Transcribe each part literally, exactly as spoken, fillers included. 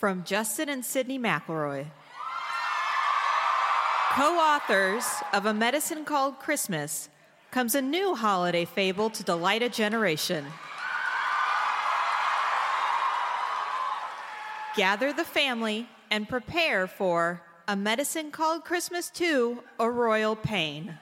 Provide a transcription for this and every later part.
from Justin and Sydney McElroy. Co-authors of A Medicine Called Christmas, comes a new holiday fable to delight a generation. Gather the family and prepare for A Medicine Called Christmas two, A Royal Pain.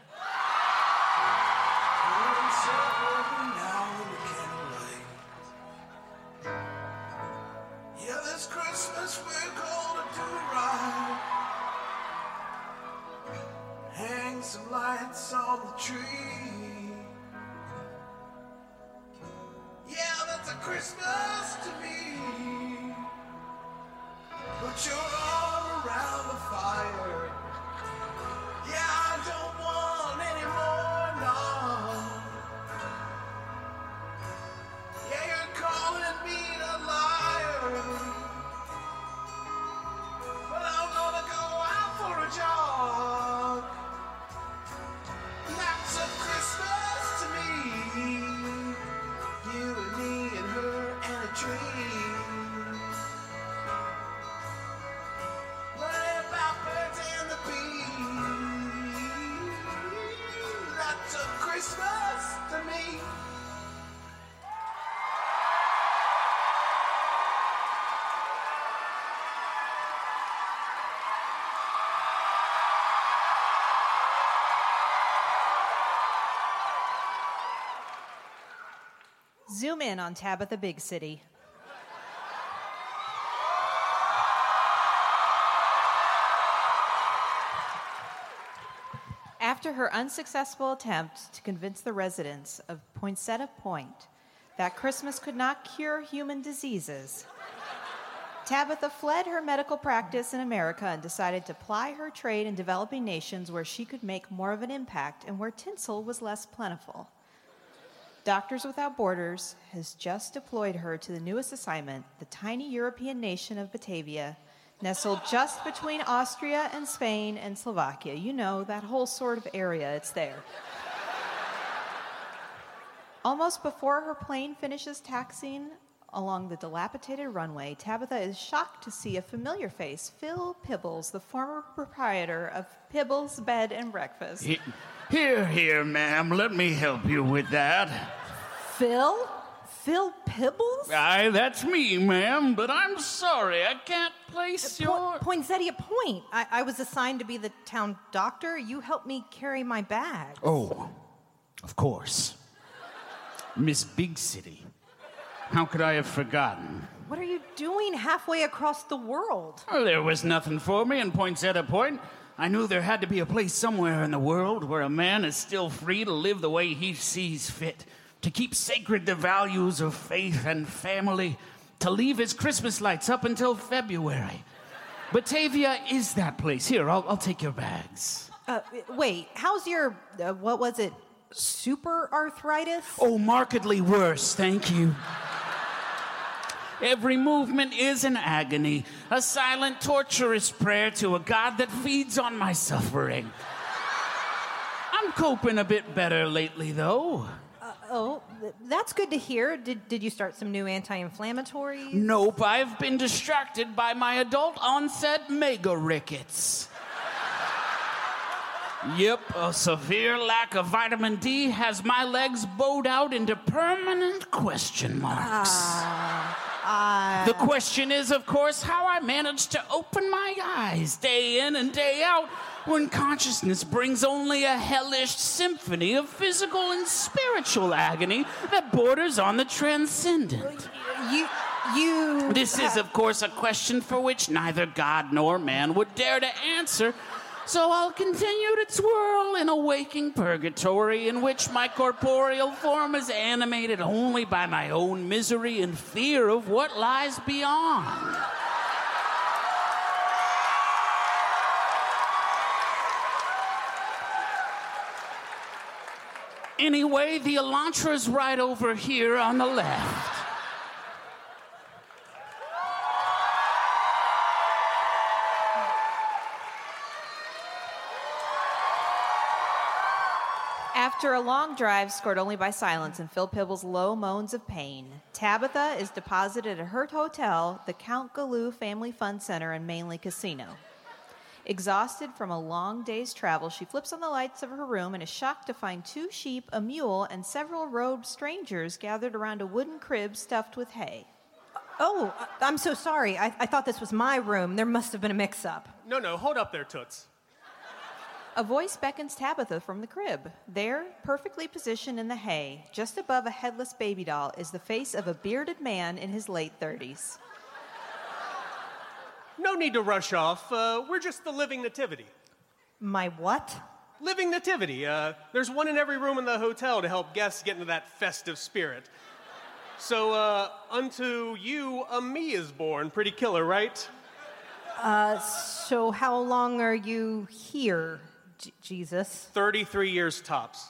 Yeah, this Christmas we're gonna do right. Hang some lights on the tree. Yeah, that's a Christmas to me. Put your arm around the fire. Yeah, I don't want any more, no. Yeah, you're calling me a liar. But I'm gonna go out for a jog. That's a Christmas to me. You and me and her and a tree. Learning about birds and the bees. That's a Christmas to me. Zoom in on Tabitha Big City. After her unsuccessful attempt to convince the residents of Poinsettia Point that Christmas could not cure human diseases, Tabitha fled her medical practice in America and decided to ply her trade in developing nations where she could make more of an impact and where tinsel was less plentiful. Doctors Without Borders has just deployed her to the newest assignment, the tiny European nation of Batavia, nestled just between Austria and Spain and Slovakia. You know, that whole sort of area, it's there. Almost before her plane finishes taxiing along the dilapidated runway, Tabitha is shocked to see a familiar face, Phil Pibbles, the former proprietor of Pibbles Bed and Breakfast. He- Here, here, ma'am. Let me help you with that. Phil? Phil Pibbles? Aye, that's me, ma'am, but I'm sorry. I can't place Po- your... Poinsettia Point. I-, I was assigned to be the town doctor. You helped me carry my bag. Oh, of course. Miss Big City. How could I have forgotten? What are you doing halfway across the world? Well, there was nothing for me in Poinsettia Point. I knew there had to be a place somewhere in the world where a man is still free to live the way he sees fit, to keep sacred the values of faith and family, to leave his Christmas lights up until February. Batavia is that place. Here, I'll, I'll take your bags. Uh, wait, how's your, uh, what was it, super arthritis? Oh, markedly worse, thank you. Every movement is an agony, a silent, torturous prayer to a God that feeds on my suffering. I'm coping a bit better lately, though. Uh, oh, th- that's good to hear. Did, did you start some new anti-inflammatories? Nope, I've been distracted by my adult-onset mega rickets. Yep, a severe lack of vitamin D has my legs bowed out into permanent question marks. Ah. Uh, The question is, of course, how I manage to open my eyes day in and day out when consciousness brings only a hellish symphony of physical and spiritual agony that borders on the transcendent. you, you... This is, of course, a question for which neither God nor man would dare to answer, so I'll continue to twirl in a waking purgatory in which my corporeal form is animated only by my own misery and fear of what lies beyond. Anyway, the Elantra's right over here on the left. After a long drive scored only by silence and Phil Pibble's low moans of pain, Tabitha is deposited at her hotel, the Count Galoo Family Fun Center in Mainly Casino. Exhausted from a long day's travel, she flips on the lights of her room and is shocked to find two sheep, a mule, and several robed strangers gathered around a wooden crib stuffed with hay. Oh, I'm so sorry. I, I thought this was my room. There must have been a mix-up. No, no, hold up there, Toots. A voice beckons Tabitha from the crib. There, perfectly positioned in the hay, just above a headless baby doll, is the face of a bearded man in his late thirties. No need to rush off. Uh, we're just the living nativity. My what? Living nativity. Uh, there's one in every room in the hotel to help guests get into that festive spirit. So, uh, unto you, a me is born. Pretty killer, right? Uh, so how long are you here, J- Jesus? thirty-three years tops.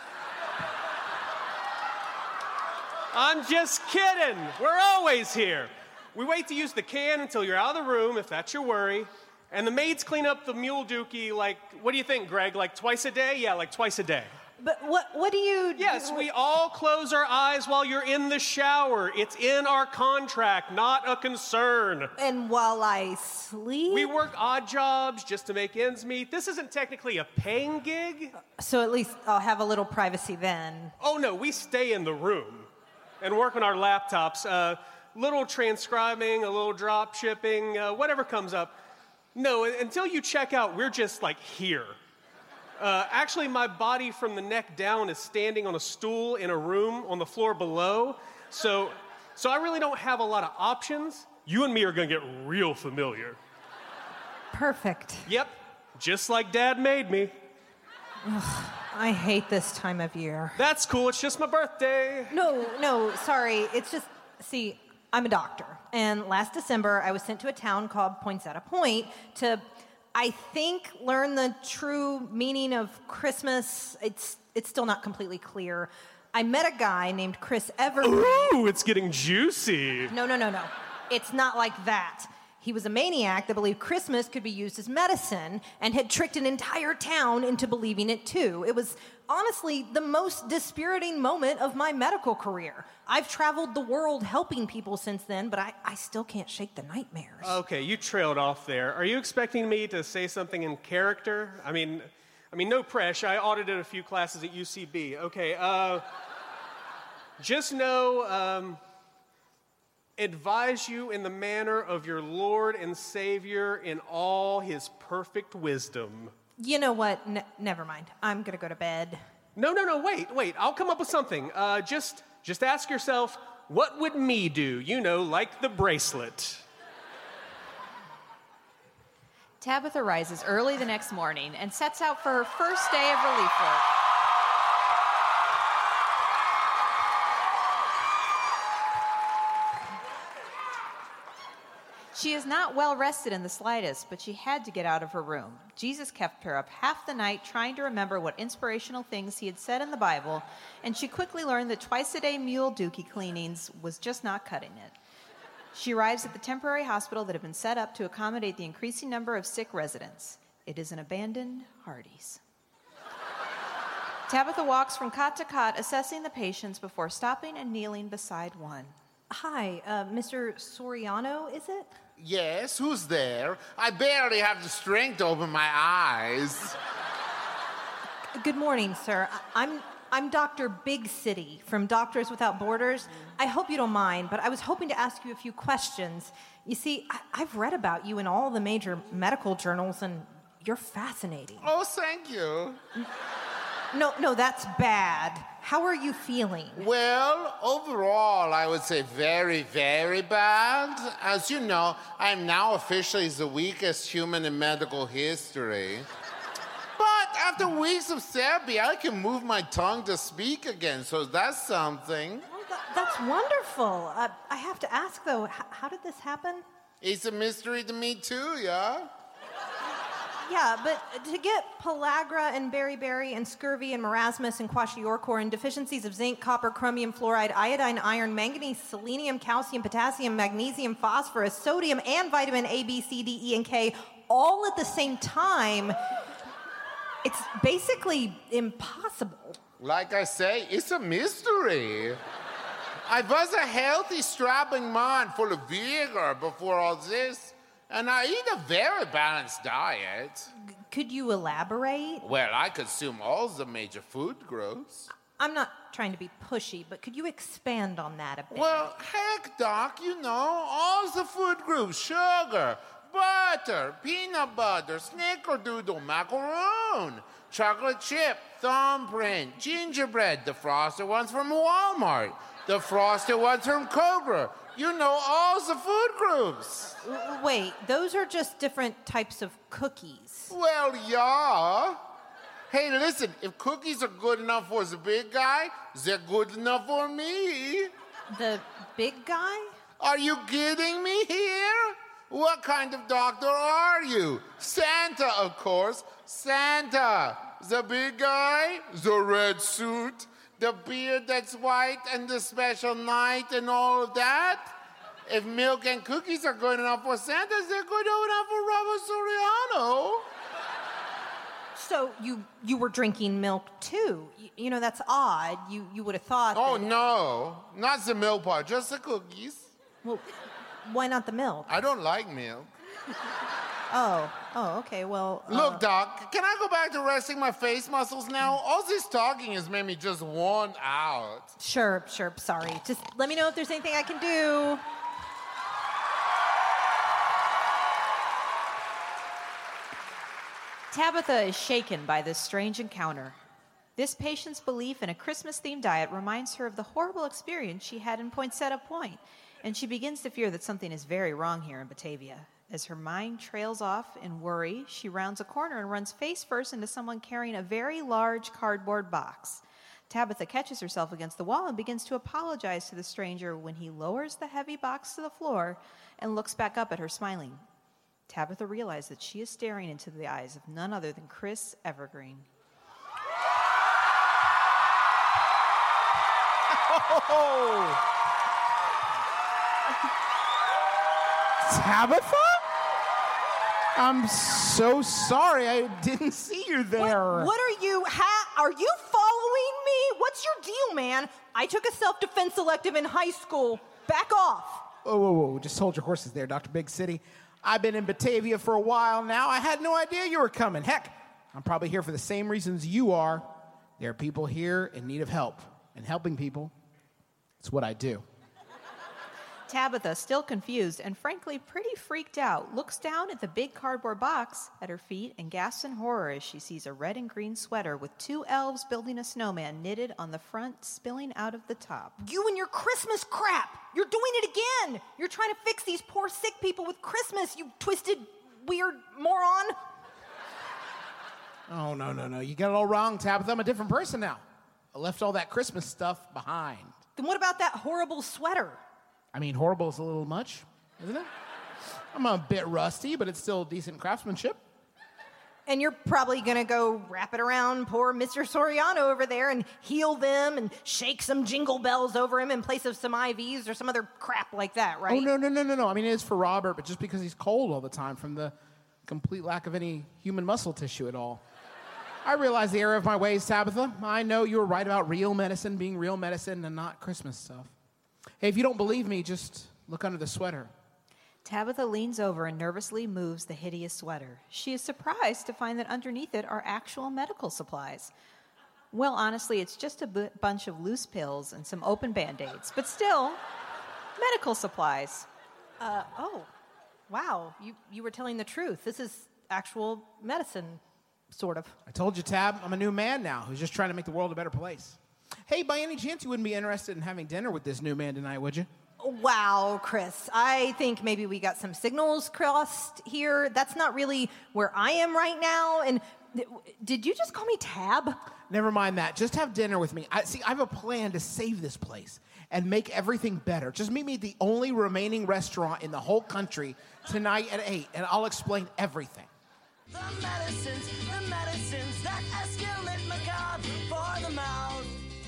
I'm just kidding. We're always here. We wait to use the can until you're out of the room, if that's your worry. And the maids clean up the mule dookie like, what do you think, Greg? Like twice a day? Yeah, like twice a day. But what what do you do? Yes, we all close our eyes while you're in the shower. It's in our contract, not a concern. And while I sleep? We work odd jobs just to make ends meet. This isn't technically a paying gig. So at least I'll have a little privacy then. Oh, no, we stay in the room and work on our laptops. Uh, little transcribing, a little drop shipping, uh, whatever comes up. No, until you check out, we're just, like, here. Uh, actually, my body from the neck down is standing on a stool in a room on the floor below. So, so I really don't have a lot of options. You and me are going to get real familiar. Perfect. Yep, just like Dad made me. Ugh, I hate this time of year. That's cool. It's just my birthday. No, no, sorry. It's just, see, I'm a doctor. And last December, I was sent to a town called Poinsettia Point to, I think, learn the true meaning of Christmas. It's it's still not completely clear. I met a guy named Chris Evergreen. Ooh, it's getting juicy. No, no, no, no. It's not like that. He was a maniac that believed Christmas could be used as medicine and had tricked an entire town into believing it too. It was honestly the most dispiriting moment of my medical career. I've traveled the world helping people since then, but I, I still can't shake the nightmares. Okay, you trailed off there. Are you expecting me to say something in character? I mean, I mean, no pressure. I audited a few classes at U C B. Okay, uh, just know, um, advise you in the manner of your Lord and Savior in all his perfect wisdom. You know what? N- never mind. I'm gonna go to bed. No, no, no, wait, wait. I'll come up with something. Uh, just, just ask yourself, what would me do? You know, like the bracelet. Tabitha rises early the next morning and sets out for her first day of relief work. She is not well rested in the slightest, but she had to get out of her room. Jesus kept her up half the night trying to remember what inspirational things he had said in the Bible, and she quickly learned that twice-a-day mule dookie cleanings was just not cutting it. She arrives at the temporary hospital that had been set up to accommodate the increasing number of sick residents. It is an abandoned Hardee's. Tabitha walks from cot to cot, assessing the patients before stopping and kneeling beside one. Hi, uh, Mister Soriano, is it? Yes, who's there? I barely have the strength to open my eyes. Good morning, sir. I- I'm I'm Doctor Big City from Doctors Without Borders. I hope you don't mind, but I was hoping to ask you a few questions. You see, I- I've read about you in all the major medical journals, and you're fascinating. Oh, thank you. No, no, that's bad. How are you feeling? Well, overall, I would say very, very bad. As you know, I'm now officially the weakest human in medical history. But after weeks of therapy, I can move my tongue to speak again, so that's something. Well, that, that's wonderful. Uh, I have to ask, though, h- how did this happen? It's a mystery to me, too, yeah? Yeah, but to get pellagra and beriberi and scurvy and marasmus and kwashiorkor and deficiencies of zinc, copper, chromium, fluoride, iodine, iron, manganese, selenium, calcium, potassium, magnesium, phosphorus, sodium, and vitamin A, B, C, D, E, and K all at the same time, It's basically impossible. Like I say, it's a mystery. I was a healthy, strapping man full of vigor before all this, and I eat a very balanced diet. G- could you elaborate? Well, I consume all the major food groups. I'm not trying to be pushy, but could you expand on that a bit? Well, heck, Doc, you know, all the food groups, sugar, butter, peanut butter, snickerdoodle, macaroon, chocolate chip, thumbprint, gingerbread, the frosted ones from Walmart, the frosted ones from Cobra. You know, all the food groups. W- Wait, those are just different types of cookies. Well, yeah. Hey, listen, if cookies are good enough for the big guy, they're good enough for me. The big guy? Are you kidding me here? What kind of doctor are you? Santa, of course. Santa. The big guy, the red suit, the beard that's white, and the special night and all of that. If milk and cookies are good enough for Santa, they're good enough for Robert Soriano. So you you were drinking milk too. You, you know, that's odd. You you would have thought. Oh, that- no. Not the milk part, just the cookies. Well, why not the milk? I don't like milk. Oh, oh, okay. Well, uh, Look, Doc, can I go back to resting my face muscles now? All this talking has made me just worn out. Sure, sure. Sorry. Just let me know if there's anything I can do. Tabitha is shaken by this strange encounter. This patient's belief in a Christmas-themed diet reminds her of the horrible experience she had in Poinsettia Point, and she begins to fear that something is very wrong here in Batavia. As her mind trails off in worry, she rounds a corner and runs face first into someone carrying a very large cardboard box. Tabitha catches herself against the wall and begins to apologize to the stranger when he lowers the heavy box to the floor and looks back up at her smiling. Tabitha realized that she is staring into the eyes of none other than Chris Evergreen. Oh! Tabitha? I'm so sorry. I didn't see you there. What, what are you? Ha, are you following me? What's your deal, man? I took a self-defense elective in high school. Back off. Whoa, whoa, whoa. Just hold your horses there, Doctor Big City. I've been in Batavia for a while now. I had no idea you were coming. Heck, I'm probably here for the same reasons you are. There are people here in need of help, and helping people, it's what I do. Tabitha, still confused and frankly pretty freaked out, looks down at the big cardboard box at her feet and gasps in horror as she sees a red and green sweater with two elves building a snowman knitted on the front, spilling out of the top. You and your Christmas crap. You're doing it again. You're trying to fix these poor sick people with Christmas, you twisted, weird moron. Oh, no, no, no. You got it all wrong, Tabitha. I'm a different person now. I left all that Christmas stuff behind. Then what about that horrible sweater? I mean, horrible is a little much, isn't it? I'm a bit rusty, but it's still decent craftsmanship. And you're probably gonna go wrap it around poor Mister Soriano over there and heal them and shake some jingle bells over him in place of some I Vs or some other crap like that, right? Oh, no, no, no, no, no. I mean, it is for Robert, but just because he's cold all the time from the complete lack of any human muscle tissue at all. I realize the error of my ways, Tabitha. I know you were right about real medicine being real medicine and not Christmas stuff. Hey, if you don't believe me, just look under the sweater. Tabitha leans over and nervously moves the hideous sweater. She is surprised to find that underneath it are actual medical supplies. Well, honestly, it's just a b- bunch of loose pills and some open Band-Aids, but still, medical supplies. Uh, oh, wow. You, you were telling the truth. This is actual medicine, sort of. I told you, Tab, I'm a new man now who's just trying to make the world a better place. Hey, by any chance you wouldn't be interested in having dinner with this new man tonight, would you? Wow, Chris. I think maybe we got some signals crossed here. That's not really where I am right now. And th- did you just call me Tab? Never mind that. Just have dinner with me. I, see, I have a plan to save this place and make everything better. Just meet me at the only remaining restaurant in the whole country tonight at eight, and I'll explain everything. The medicines, the medicines that escalate macabre for the mouth.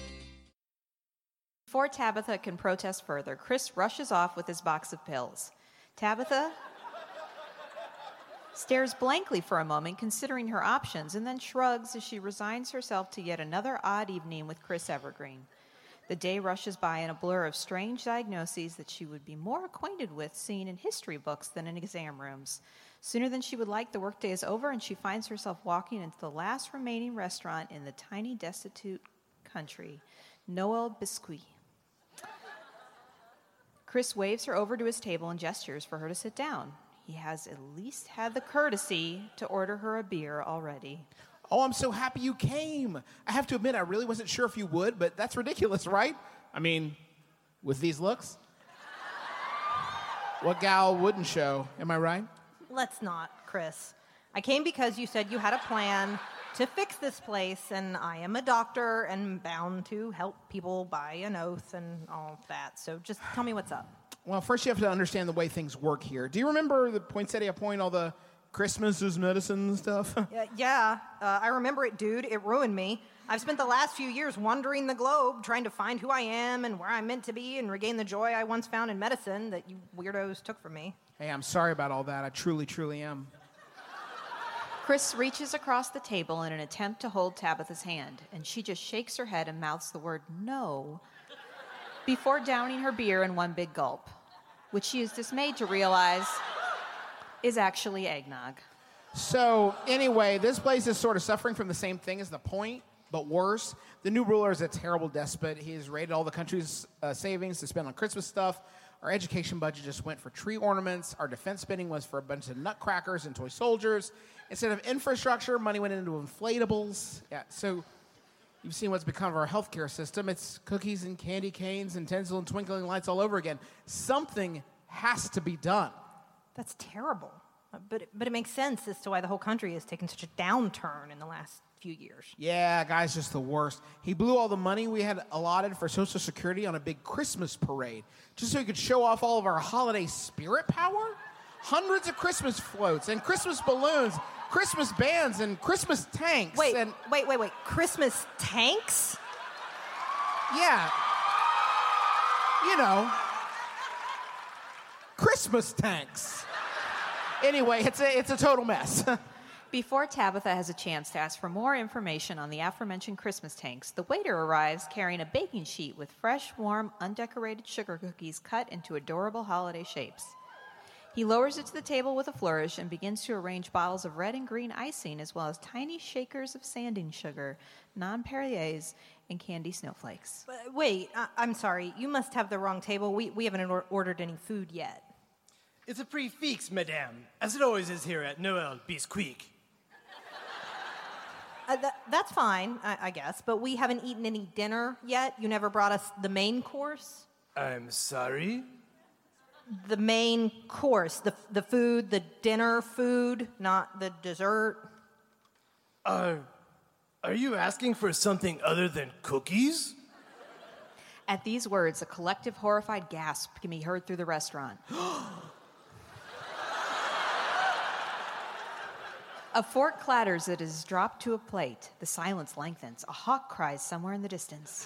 Before Tabitha can protest further, Chris rushes off with his box of pills. Tabitha stares blankly for a moment, considering her options, and then shrugs as she resigns herself to yet another odd evening with Chris Evergreen. The day rushes by in a blur of strange diagnoses that she would be more acquainted with seeing in history books than in exam rooms. Sooner than she would like, the workday is over, and she finds herself walking into the last remaining restaurant in the tiny, destitute country, Noel Biscuit. Chris waves her over to his table and gestures for her to sit down. He has at least had the courtesy to order her a beer already. Oh, I'm so happy you came. I have to admit, I really wasn't sure if you would, but that's ridiculous, right? I mean, with these looks? What gal wouldn't show, am I right? Let's not, Chris. I came because you said you had a plan to fix this place, and I am a doctor and bound to help people by an oath and all that. So just tell me what's up. Well, first you have to understand the way things work here. Do you remember the poinsettia point, all the Christmas is medicine stuff? Uh, yeah, uh, I remember it, dude. It ruined me. I've spent the last few years wandering the globe trying to find who I am and where I'm meant to be and regain the joy I once found in medicine that you weirdos took from me. Hey, I'm sorry about all that. I truly, truly am. Chris reaches across the table in an attempt to hold Tabitha's hand, and she just shakes her head and mouths the word no before downing her beer in one big gulp, which she is dismayed to realize is actually eggnog. So, anyway, this place is sort of suffering from the same thing as the point, but worse. The new ruler is a terrible despot. He has raided all the country's uh, savings to spend on Christmas stuff. Our education budget just went for tree ornaments. Our defense spending was for a bunch of nutcrackers and toy soldiers. Instead of infrastructure, money went into inflatables. Yeah, so you've seen what's become of our healthcare system. It's cookies and candy canes and tinsel and twinkling lights all over again. Something has to be done. That's terrible. Uh, But it, but it makes sense as to why the whole country has taken such a downturn in the last few years. Yeah, guy's just the worst. He blew all the money we had allotted for Social Security on a big Christmas parade, just so he could show off all of our holiday spirit power. Hundreds of Christmas floats and Christmas balloons, Christmas bands and Christmas tanks. Wait, and wait, wait, wait. Christmas tanks? yeah, you know, Christmas tanks. Anyway, it's a it's a total mess. Before Tabitha has a chance to ask for more information on the aforementioned Christmas tanks, the waiter arrives carrying a baking sheet with fresh, warm, undecorated sugar cookies cut into adorable holiday shapes. He lowers it to the table with a flourish and begins to arrange bottles of red and green icing, as well as tiny shakers of sanding sugar, non-Perriers, and candy snowflakes. Uh, wait, I- I'm sorry. You must have the wrong table. We, we haven't or- ordered any food yet. It's a prix fixe, madame, as it always is here at Noel Biscuit. Uh, th- that's fine, I-, I guess, but we haven't eaten any dinner yet. You never brought us the main course? I'm sorry? The main course, the, the food, the dinner food, not the dessert. Are, are you asking for something other than cookies? At these words, a collective horrified gasp can be heard through the restaurant. A fork clatters as it is dropped to a plate. The silence lengthens. A hawk cries somewhere in the distance.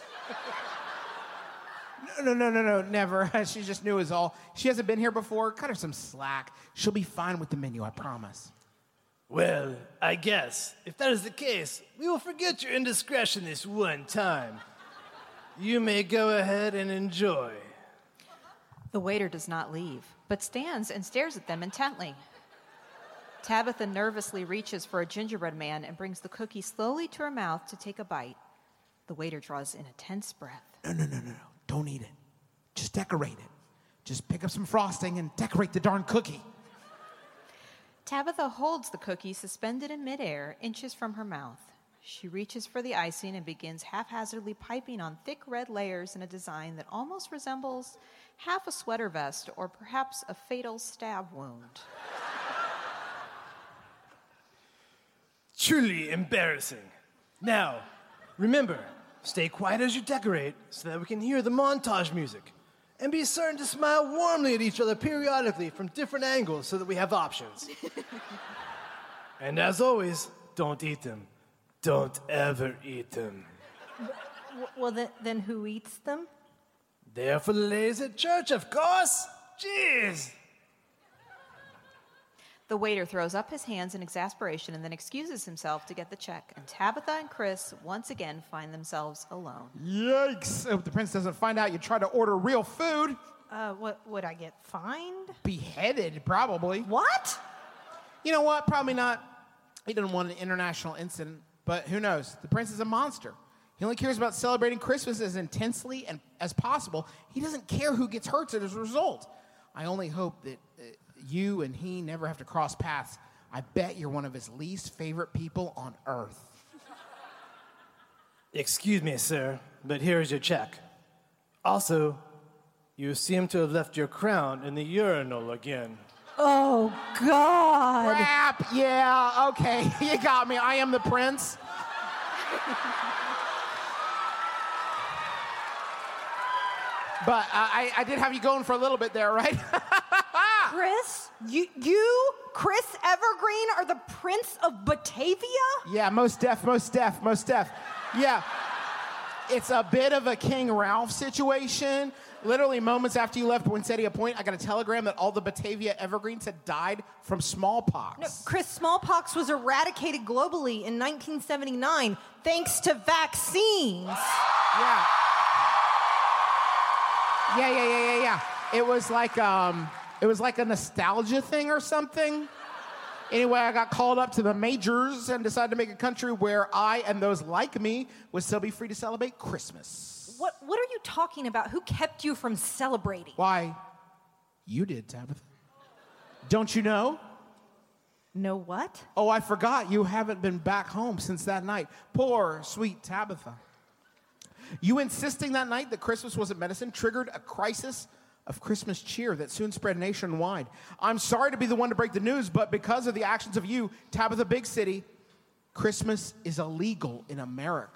No, no, no, no, no, never. She just knew it was all. She hasn't been here before. Cut her some slack. She'll be fine with the menu, I promise. Well, I guess, if that is the case, we will forget your indiscretion this one time. You may go ahead and enjoy. The waiter does not leave, but stands and stares at them intently. Tabitha nervously reaches for a gingerbread man and brings the cookie slowly to her mouth to take a bite. The waiter draws in a tense breath. No, no, no, no, no. Don't eat it. Just decorate it. Just pick up some frosting and decorate the darn cookie. Tabitha holds the cookie suspended in midair, inches from her mouth. She reaches for the icing and begins haphazardly piping on thick red layers in a design that almost resembles half a sweater vest or perhaps a fatal stab wound. Truly embarrassing. Now, remember, stay quiet as you decorate so that we can hear the montage music. And be certain to smile warmly at each other periodically from different angles so that we have options. And as always, don't eat them. Don't ever eat them. W- well, then, then who eats them? They are for the ladies at church, of course. Jeez. The waiter throws up his hands in exasperation and then excuses himself to get the check. And Tabitha and Chris once again find themselves alone. Yikes. If the prince doesn't find out you tried to order real food, Uh, what, would I get fined? beheaded, probably. What? You know what? Probably not. He didn't want an international incident, but who knows? The prince is a monster. He only cares about celebrating Christmas as intensely and as possible. He doesn't care who gets hurt as a result. I only hope that uh, you and he never have to cross paths. I bet you're one of his least favorite people on earth. Excuse me, sir, but here is your check. Also, you seem to have left your crown in the urinal again. Oh, God. Crap, yeah, okay, you got me. I am the prince. But uh, I, I did have you going for a little bit there, right? Chris, you, you, Chris Evergreen, are the Prince of Batavia? Yeah, most deaf, most deaf, most deaf. Yeah. It's a bit of a King Ralph situation. Literally moments after you left Poinsettia Point, I got a telegram that all the Batavia Evergreens had died from smallpox. No, Chris, smallpox was eradicated globally in nineteen seventy-nine thanks to vaccines. Yeah. Yeah, yeah, yeah, yeah, yeah. It was like um, it was like a nostalgia thing or something. Anyway, I got called up to the majors and decided to make a country where I and those like me would still be free to celebrate Christmas. What, what are you talking about? Who kept you from celebrating? Why, you did, Tabitha. Don't you know? Know what? Oh, I forgot. You haven't been back home since that night. Poor, sweet Tabitha. You insisting that night that Christmas wasn't medicine triggered a crisis of Christmas cheer that soon spread nationwide. I'm sorry to be the one to break the news, but because of the actions of you, Tabitha Big City, Christmas is illegal in America.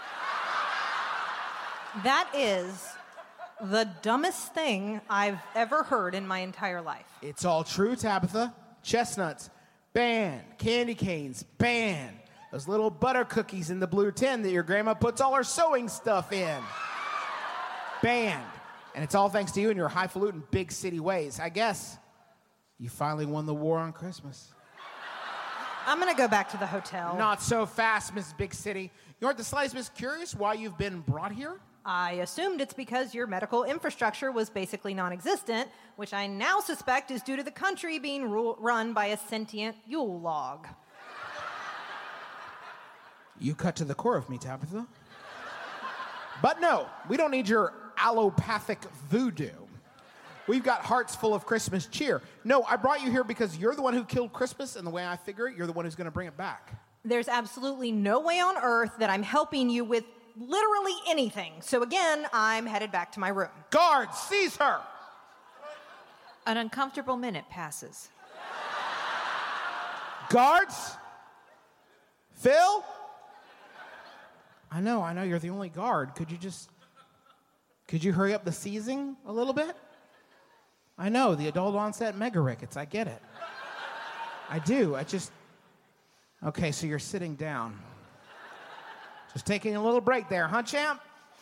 That is the dumbest thing I've ever heard in my entire life. It's all true, Tabitha. Chestnuts, banned. Candy canes, banned. Those little butter cookies in the blue tin that your grandma puts all her sewing stuff in. Banned. And it's all thanks to you and your highfalutin big city ways. I guess you finally won the war on Christmas. I'm gonna go back to the hotel. Not so fast, Missus Big City. You aren't the slightest bit curious why you've been brought here? I assumed it's because your medical infrastructure was basically non-existent, which I now suspect is due to the country being ru- run by a sentient Yule log. You cut to the core of me, Tabitha. But no, we don't need your allopathic voodoo. We've got hearts full of Christmas cheer. No, I brought you here because you're the one who killed Christmas, and the way I figure it, you're the one who's going to bring it back. There's absolutely no way on earth that I'm helping you with literally anything. So again, I'm headed back to my room. Guards, seize her! An uncomfortable minute passes. Guards? Phil? I know, I know, you're the only guard. Could you just, could you hurry up the seizing a little bit? I know, the adult onset mega rickets, I get it. I do, I just, okay, so you're sitting down. Just taking a little break there, huh, champ?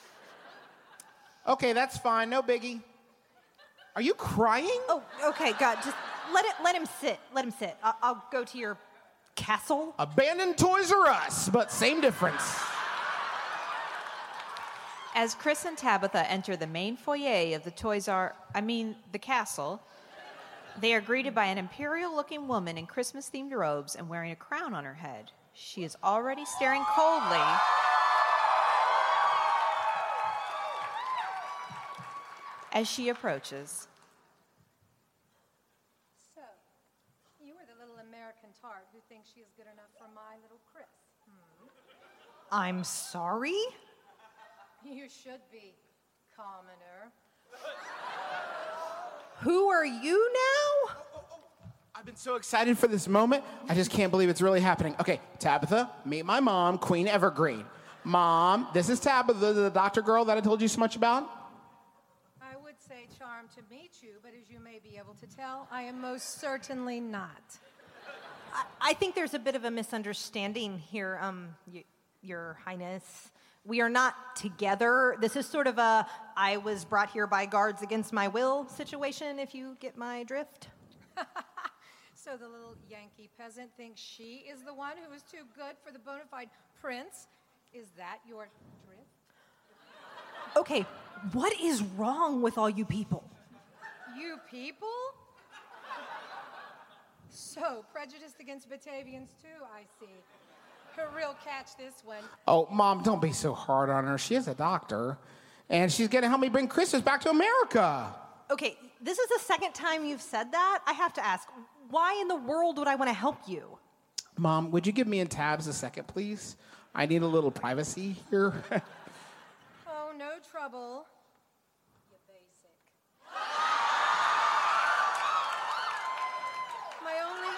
Okay, that's fine, no biggie. Are you crying? Oh, okay, God, just let it, let him sit. Let him sit. I'll, I'll go to your castle. Abandoned Toys R Us, but same difference. As Chris and Tabitha enter the main foyer of the Toys R, I mean, the castle, they are greeted by an imperial-looking woman in Christmas-themed robes and wearing a crown on her head. She is already staring coldly as she approaches. So, you are the little American tart who thinks she is good enough for my little Chris. I'm sorry? You should be, commoner. Who are you now? I've been so excited for this moment. I just can't believe it's really happening. Okay, Tabitha, meet my mom, Queen Evergreen. Mom, this is Tabitha, the doctor girl that I told you so much about. I would say charmed to meet you, but as you may be able to tell, I am most certainly not. I, I think there's a bit of a misunderstanding here, um, y- Your Highness. We are not together. This is sort of a I was brought here by guards against my will situation, if you get my drift. So the little Yankee peasant thinks she is the one who is too good for the bona fide prince? Is that your drift? Okay, what is wrong with all you people? You people? So, prejudiced against Batavians too, I see. A real catch, this one. Oh, Mom, don't be so hard on her. She is a doctor, and she's going to help me bring Christmas back to America. Okay, this is the second time you've said that. I have to ask, why in the world would I want to help you? Mom, would you give me and Tabs a second, please? I need a little privacy here. Oh, no trouble. You basic. My only...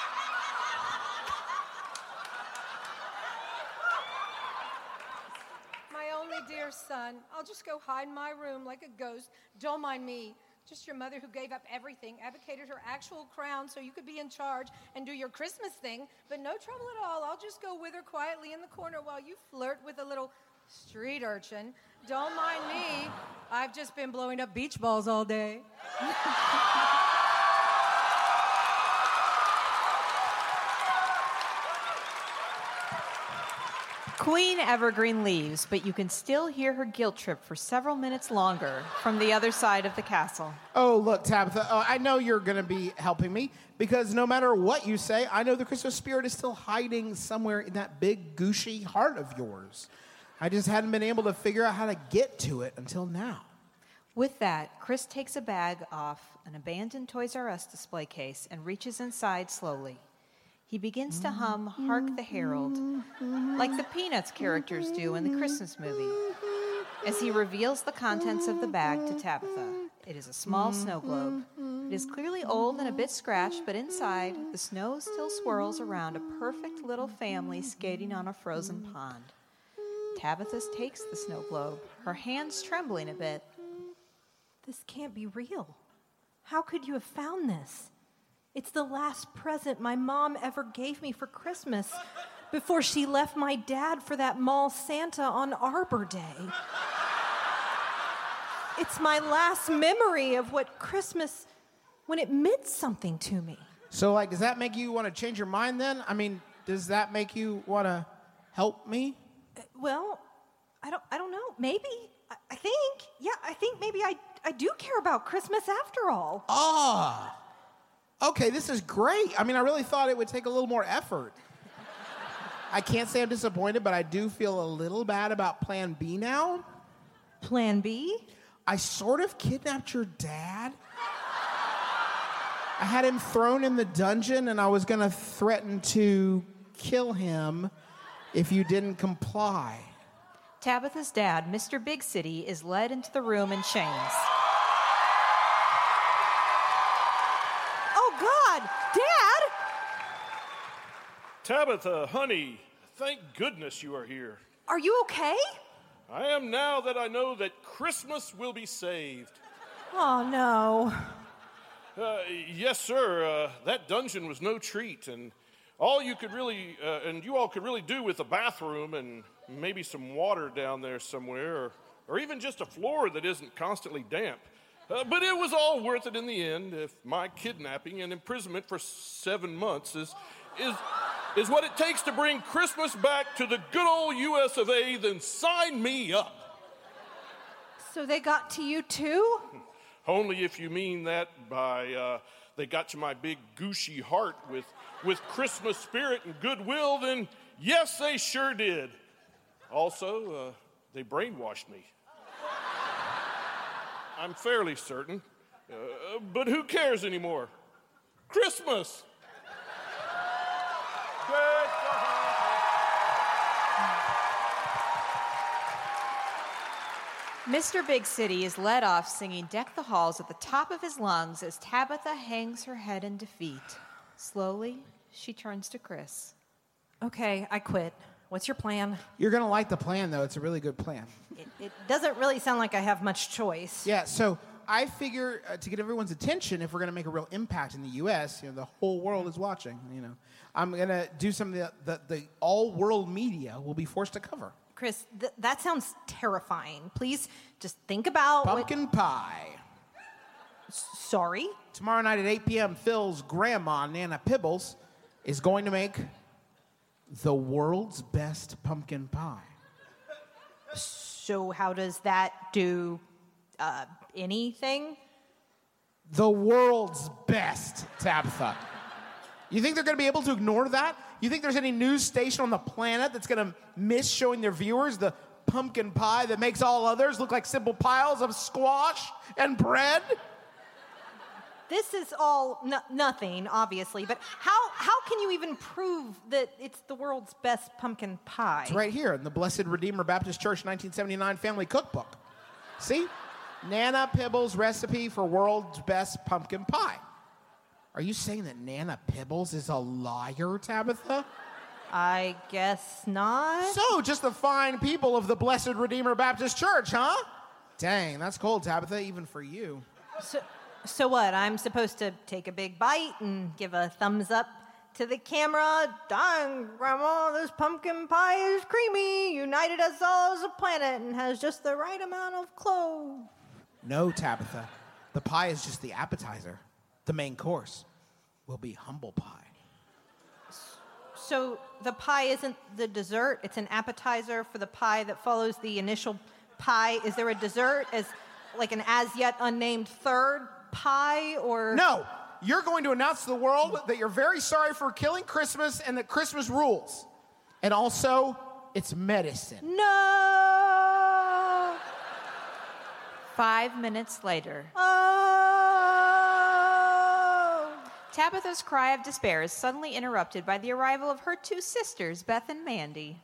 My only dear son. I'll just go hide in my room like a ghost. Don't mind me. Just your mother who gave up everything, abdicated her actual crown so you could be in charge and do your Christmas thing, but no trouble at all. I'll just go wither quietly in the corner while you flirt with a little street urchin. Don't mind me. I've just been blowing up beach balls all day. Queen Evergreen leaves, but you can still hear her guilt trip for several minutes longer from the other side of the castle. Oh, look, Tabitha, oh, I know you're going to be helping me because no matter what you say, I know the Christmas spirit is still hiding somewhere in that big, gushy heart of yours. I just hadn't been able to figure out how to get to it until now. With that, Chris takes a bag off an abandoned Toys R Us display case and reaches inside slowly. He begins to hum Hark the Herald, like the Peanuts characters do in the Christmas movie, as he reveals the contents of the bag to Tabitha. It is a small snow globe. It is clearly old and a bit scratched, but inside, the snow still swirls around a perfect little family skating on a frozen pond. Tabitha takes the snow globe, her hands trembling a bit. This can't be real. How could you have found this? It's the last present my mom ever gave me for Christmas before she left my dad for that mall Santa on Arbor Day. It's my last memory of what Christmas, when it meant something to me. So, like, does that make you want to change your mind then? I mean, does that make you want to help me? Uh, well, I don't, I don't know. Maybe. I, I think. Yeah, I think maybe I, I do care about Christmas after all. Ah. Okay, this is great. I mean, I really thought it would take a little more effort. I can't say I'm disappointed, but I do feel a little bad about Plan B now. Plan B? I sort of kidnapped your dad. I had him thrown in the dungeon, and I was going to threaten to kill him if you didn't comply. Tabitha's dad, Mister Big City, is led into the room in chains. Dad! Tabitha, honey, thank goodness you are here. Are you okay? I am now that I know that Christmas will be saved. Oh, no. Uh, yes, sir. Uh, that dungeon was no treat, and all you could really, uh, and you all could really do with a bathroom and maybe some water down there somewhere, or, or even just a floor that isn't constantly damp. Uh, but it was all worth it in the end if my kidnapping and imprisonment for seven months is, is, is what it takes to bring Christmas back to the good old U S of A, then sign me up. So they got to you too? Only if you mean that by uh, they got to my big gushy heart with, with Christmas spirit and goodwill, then yes, they sure did. Also, uh, they brainwashed me. I'm fairly certain. Uh, but who cares anymore? Christmas! Mister Big City is led off singing Deck the Halls at the top of his lungs as Tabitha hangs her head in defeat. Slowly, she turns to Chris. Okay, I quit. What's your plan? You're going to like the plan, though. It's a really good plan. It, it doesn't really sound like I have much choice. Yeah, so I figure uh, to get everyone's attention, if we're going to make a real impact in the U S, you know, the whole world is watching, you know. I'm going to do something that the, the all-world media will be forced to cover. Chris, th- that sounds terrifying. Please just think about Pumpkin what... pie. Sorry? Tomorrow night at eight p.m., Phil's grandma, Nana Pibbles, is going to make the world's best pumpkin pie. So how does that do uh, anything? The world's best, Tabitha. You think they're going to be able to ignore that? You think there's any news station on the planet that's going to miss showing their viewers the pumpkin pie that makes all others look like simple piles of squash and bread? This is all no- nothing, obviously, but how, how can you even prove that it's the world's best pumpkin pie? It's right here in the Blessed Redeemer Baptist Church nineteen seventy-nine Family Cookbook. See? Nana Pibbles' recipe for world's best pumpkin pie. Are you saying that Nana Pibbles is a liar, Tabitha? I guess not. So, just the fine people of the Blessed Redeemer Baptist Church, huh? Dang, that's cold, Tabitha, even for you. So, so what? I'm supposed to take a big bite and give a thumbs up to the camera? Dang, Grandma, this pumpkin pie is creamy, united us all as a planet, and has just the right amount of clove. No, Tabitha. The pie is just the appetizer. The main course will be humble pie. So the pie isn't the dessert, it's an appetizer for the pie that follows the initial pie. Is there a dessert as like an as yet unnamed third pie, or? No, you're going to announce to the world that you're very sorry for killing Christmas and that Christmas rules. And also, it's medicine. No! Five minutes later, Oh! Tabitha's cry of despair is suddenly interrupted by the arrival of her two sisters, Beth and Mandy.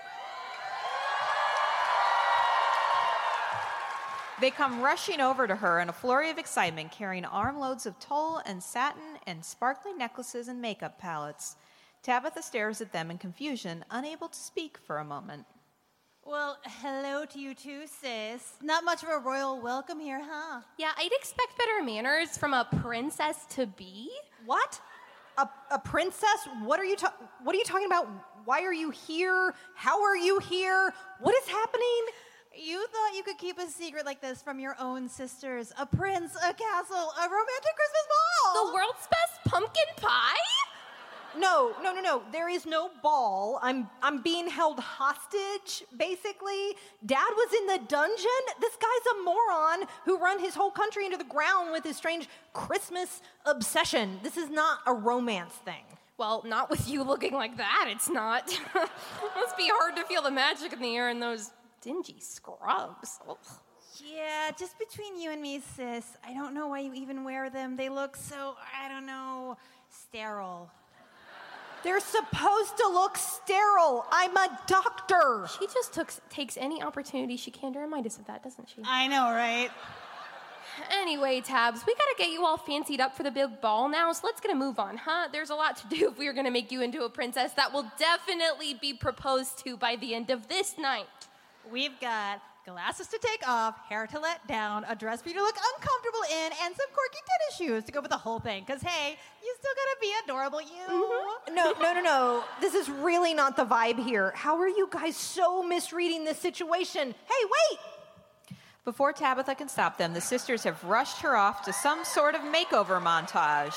They come rushing over to her in a flurry of excitement, carrying armloads of tulle and satin and sparkling necklaces and makeup palettes. Tabitha stares at them in confusion, unable to speak for a moment. Well, hello to you too, sis. Not much of a royal welcome here, huh? Yeah, I'd expect better manners from a princess to be. What? A, a princess? What are you ta- What are you talking about? Why are you here? How are you here? What is happening? You thought you could keep a secret like this from your own sisters. A prince, a castle, a romantic Christmas ball. The world's best pumpkin pie? No, no, no, no. There is no ball. I'm I'm being held hostage, basically. Dad was in the dungeon. This guy's a moron who run his whole country into the ground with his strange Christmas obsession. This is not a romance thing. Well, not with you looking like that, it's not. Must be hard to feel the magic in the air in those dingy scrubs. Ugh. Yeah, just between you and me, sis. I don't know why you even wear them. They look so, I don't know, sterile. They're supposed to look sterile. I'm a doctor. She just took, takes any opportunity she can to remind us of that, doesn't she? I know, right? Anyway, Tabs, we gotta get you all fancied up for the big ball now, so let's get a move on, huh? There's a lot to do if we are gonna make you into a princess that will definitely be proposed to by the end of this night. We've got glasses to take off, hair to let down, a dress for you to look uncomfortable in, and some quirky tennis shoes to go with the whole thing. Because, hey, you still gotta be adorable, you. Mm-hmm. No, no, no, no. This is really not the vibe here. How are you guys so misreading this situation? Hey, wait! Before Tabitha can stop them, the sisters have rushed her off to some sort of makeover montage,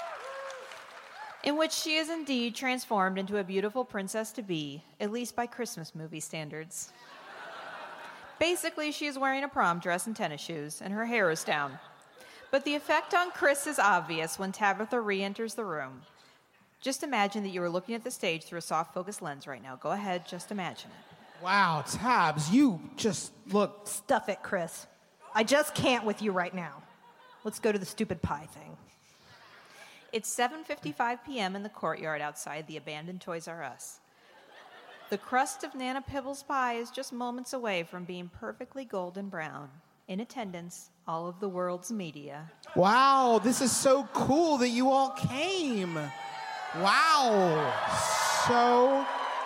in which she is indeed transformed into a beautiful princess to be, at least by Christmas movie standards. Basically, she is wearing a prom dress and tennis shoes, and her hair is down. But the effect on Chris is obvious when Tabitha re-enters the room. Just imagine that you are looking at the stage through a soft focus lens right now. Go ahead, just imagine it. Wow, Tabs, you just look... Stuff it, Chris. I just can't with you right now. Let's go to the stupid pie thing. It's seven fifty-five p.m. in the courtyard outside the abandoned Toys R Us. The crust of Nana Pibbles' pie is just moments away from being perfectly golden brown. In attendance, all of the world's media. Wow, this is so cool that you all came. Wow, so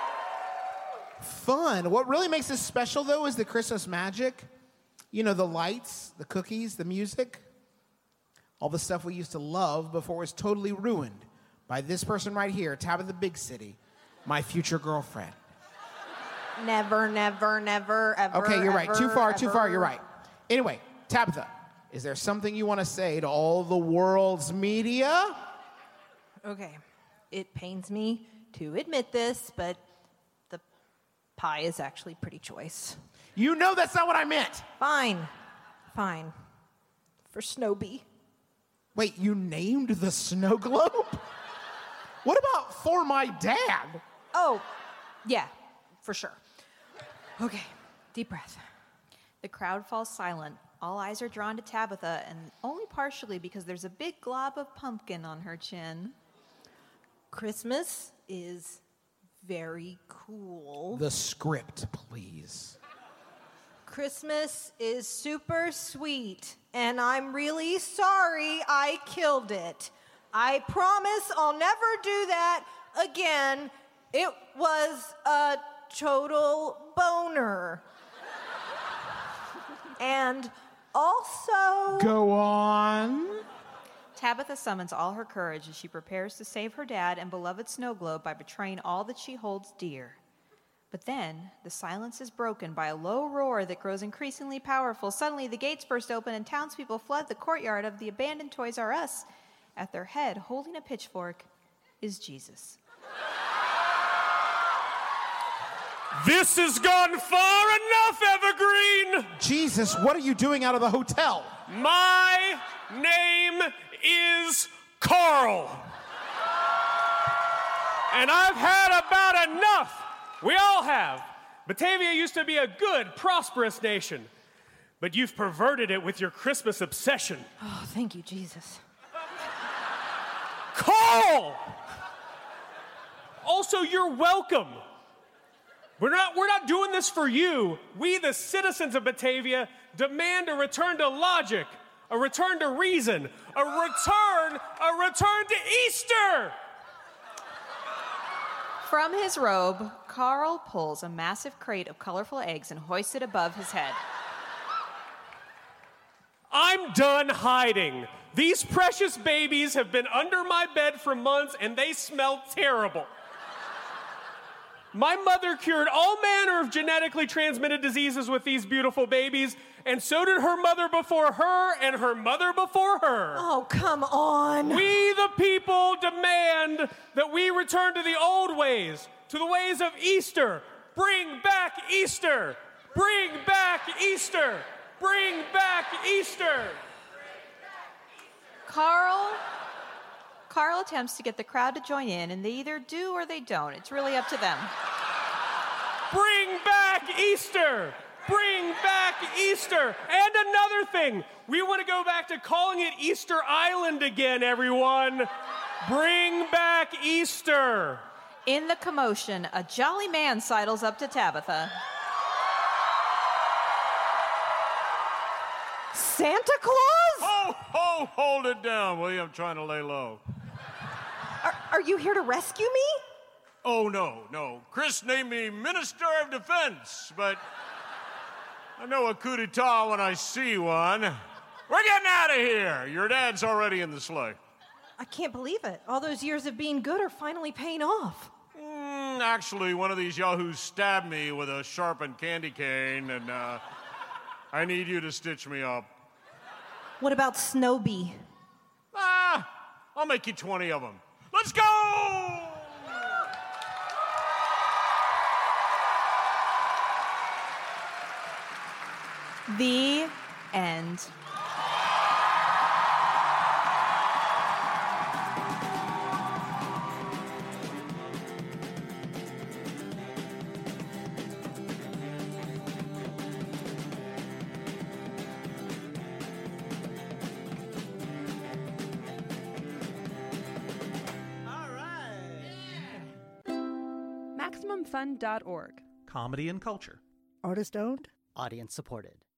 fun. What really makes this special, though, is the Christmas magic. You know, the lights, the cookies, the music. All the stuff we used to love before it was totally ruined by this person right here, Tabitha Big City, my future girlfriend. Never, never, never, ever. Okay, you're right. Ever, Too far, too far, ever. you're right. Anyway, Tabitha, is there something you want to say to all the world's media? Okay, it pains me to admit this, but the pie is actually pretty choice. You know that's not what I meant. Fine, fine. For Snowbee. Wait, you named the snow globe? What about for my dad? Oh, yeah, for sure. Okay, deep breath. The crowd falls silent. All eyes are drawn to Tabitha, and only partially because there's a big glob of pumpkin on her chin. Christmas is very cool. The script, please. Christmas is super sweet, and I'm really sorry I killed it. I promise I'll never do that again. It was a total boner. And also... Go on. Tabitha summons all her courage as she prepares to save her dad and beloved snow globe by betraying all that she holds dear. But then, the silence is broken by a low roar that grows increasingly powerful. Suddenly, the gates burst open and townspeople flood the courtyard of the abandoned Toys R Us. At their head, holding a pitchfork, is Jesus. This has gone far enough, Evergreen! Jesus, what are you doing out of the hotel? My name is Carl. And I've had about enough. We all have. Batavia used to be a good, prosperous nation. But you've perverted it with your Christmas obsession. Oh, thank you, Jesus. Carl! Also, you're welcome. We're not, we're not doing this for you. We, the citizens of Batavia, demand a return to logic, a return to reason, a return, a return to Easter! From his robe, Carl pulls a massive crate of colorful eggs and hoists it above his head. I'm done hiding. These precious babies have been under my bed for months and they smell terrible. My mother cured all manner of genetically transmitted diseases with these beautiful babies, and so did her mother before her and her mother before her. Oh, come on. We, the people, demand that we return to the old ways, to the ways of Easter. Bring back Easter. Bring back Easter. Bring back Easter. Carl, Carl attempts to get the crowd to join in, and they either do or they don't. It's really up to them. Bring back Easter. Bring back Easter. And another thing, we want to go back to calling it Easter Island again, everyone. Bring back Easter. In the commotion, a jolly man sidles up to Tabitha. Santa Claus? Ho, ho, hold it down, will you? I'm trying to lay low. Are, are you here to rescue me? Oh, no, no. Chris named me Minister of Defense, but I know a coup d'etat when I see one. We're getting out of here. Your dad's already in the sleigh. I can't believe it. All those years of being good are finally paying off. Mm, actually, one of these yahoos stabbed me with a sharpened candy cane, and uh, I need you to stitch me up. What about Snowbee? Ah, I'll make you twenty of them. Let's go! The end. Maximum Fun dot org. Comedy and culture. Artist owned. Audience supported.